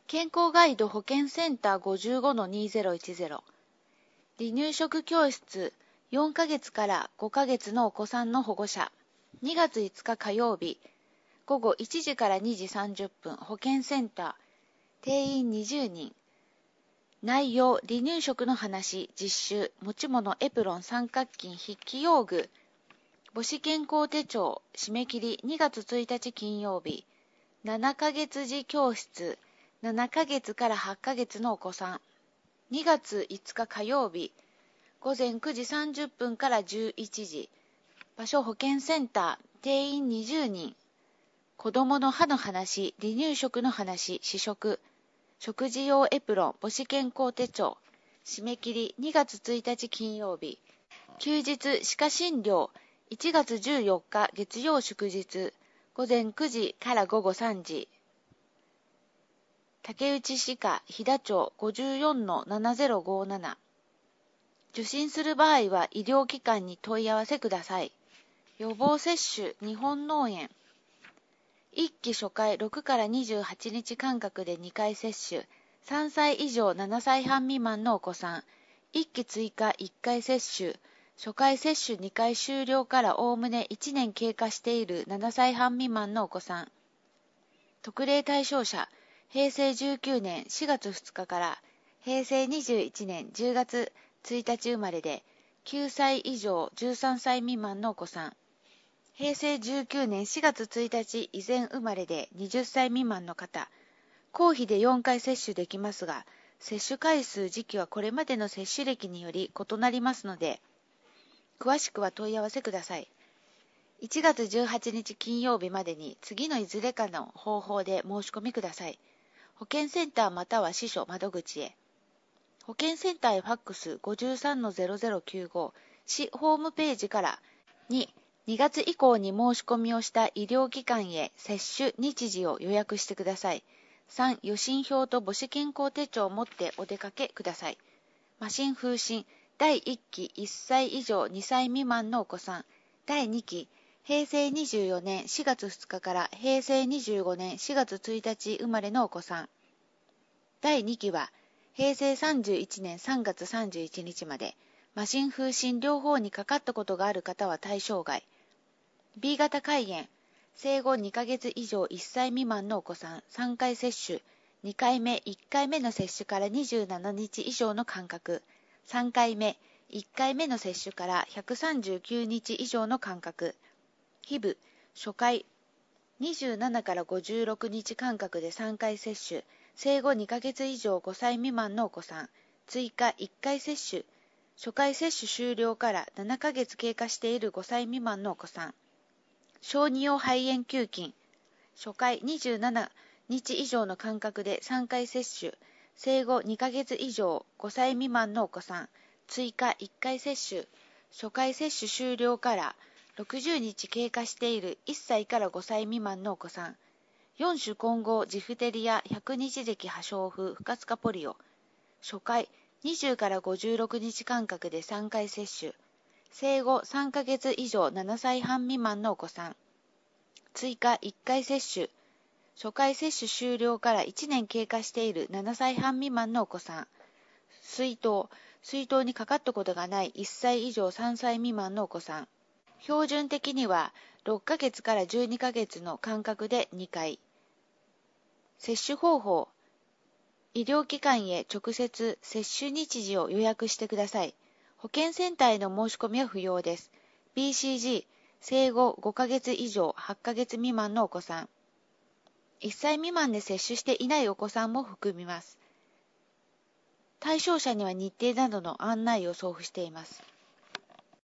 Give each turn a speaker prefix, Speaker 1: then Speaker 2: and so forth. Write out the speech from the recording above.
Speaker 1: 健康ガイド保健センター 55-2010 離乳食教室4ヶ月から5ヶ月のお子さんの保護者2月5日火曜日午後1時から2時30分保健センター定員20人内容離乳食の話実習持ち物エプロン三角巾筆記用具母子健康手帳締め切り2月1日金曜日7ヶ月児教室7ヶ月から8ヶ月のお子さん2月5日火曜日午前9時30分から11時場所保健センター定員20人子どもの歯の話離乳食の話試食食事用エプロン母子健康手帳締め切り2月1日金曜日休日歯科診療1月14日月曜祝日午前9時から午後3時竹内歯科飛騨町 54-7057 受診する場合は医療機関に問い合わせください。予防接種日本脳炎1期初回6から28日間隔で2回接種3歳以上7歳半未満のお子さん1期追加1回接種初回接種2回終了からおおむね1年経過している7歳半未満のお子さん特例対象者平成19年4月2日から平成21年10月1日生まれで9歳以上13歳未満のお子さん平成19年4月1日以前生まれで20歳未満の方公費で4回接種できますが接種回数時期はこれまでの接種歴により異なりますので詳しくは問い合わせください。1月18日金曜日までに次のいずれかの方法で申し込みください。保健センターまたは支所窓口へ。保健センターへファックス 53-0095 市ホームページから2月以降に申し込みをした医療機関へ接種日時を予約してください。3予診票と母子健康手帳を持ってお出かけください。麻疹風疹第1期1歳以上2歳未満のお子さん第2期平成24年4月2日から平成25年4月1日生まれのお子さん第2期は平成31年3月31日まで麻疹風疹両方にかかったことがある方は対象外 B 型肝炎生後2ヶ月以上1歳未満のお子さん3回接種2回目1回目の接種から27日以上の間隔3回目1回目の接種から139日以上の間隔 HIV 初回27から56日間隔で3回接種生後2ヶ月以上5歳未満のお子さん追加1回接種初回接種終了から7ヶ月経過している5歳未満のお子さん小児用肺炎球菌初回27日以上の間隔で3回接種生後2ヶ月以上5歳未満のお子さん追加1回接種初回接種終了から60日経過している1歳から5歳未満のお子さん4種混合ジフテリア100日咳破傷風不活化ポリオ初回20から56日間隔で3回接種生後3ヶ月以上7歳半未満のお子さん追加1回接種初回接種終了から1年経過している7歳半未満のお子さん水筒にかかったことがない1歳以上3歳未満のお子さん標準的には6ヶ月から12ヶ月の間隔で2回接種方法医療機関へ直接接種日時を予約してください。保健センターへの申し込みは不要です。BCG 生後5ヶ月以上8ヶ月未満のお子さん1歳未満で接種していないお子さんも含みます。対象者には日程などの案内を送付しています。